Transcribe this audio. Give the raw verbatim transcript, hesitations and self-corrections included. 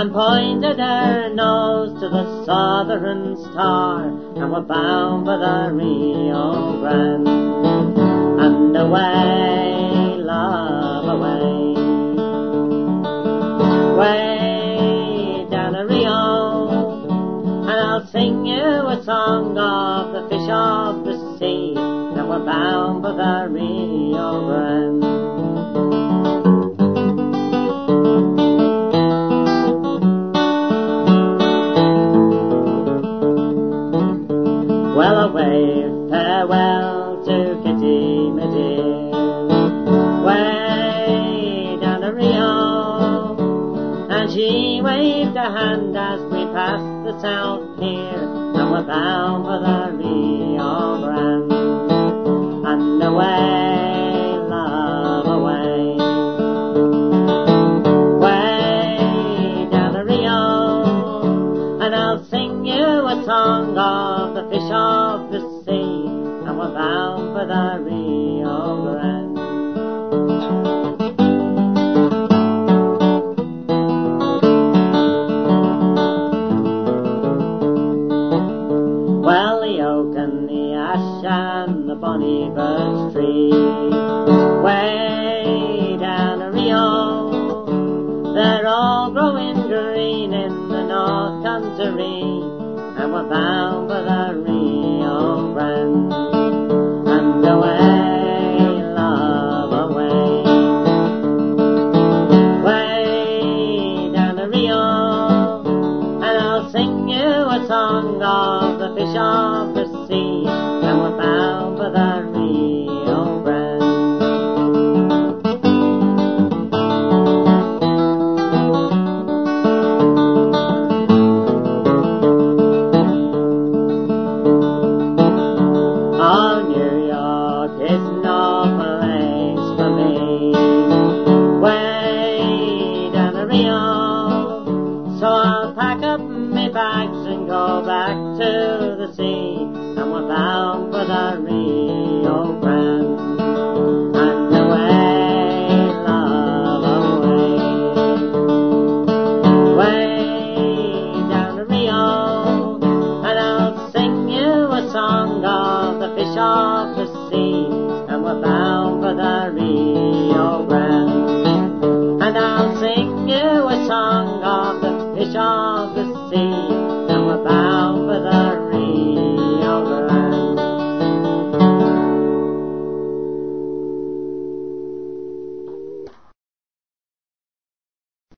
and pointed her nose to the southern star, and we're bound for the Rio Grande. And away, love, away, way down the Rio, and I'll sing you a song of the fish of the sea, and we're bound for the Rio Grande. Well, I waved farewell to Kitty, my dear, way down the Rio, and she waved her hand as we passed the South Pier, and we're bound for the Rio Grande. And away, love, away, way down the Rio, and I'll sing you a song of the fish of the sea, and we're bound for the Rio Grande. Well, the oak and the ash and the bonny birch tree, way down the Rio, they're all growing green in the North Country, and we're bound for the Rio Grande. And away, love, away, way down the Rio, and I'll sing you a song of the fish of the sea, and we're bound for the Rio Grande. Oh, New York is no place for me, way down the Rio, so I'll pack up my bags and go back to the sea, and we're bound for the Rio.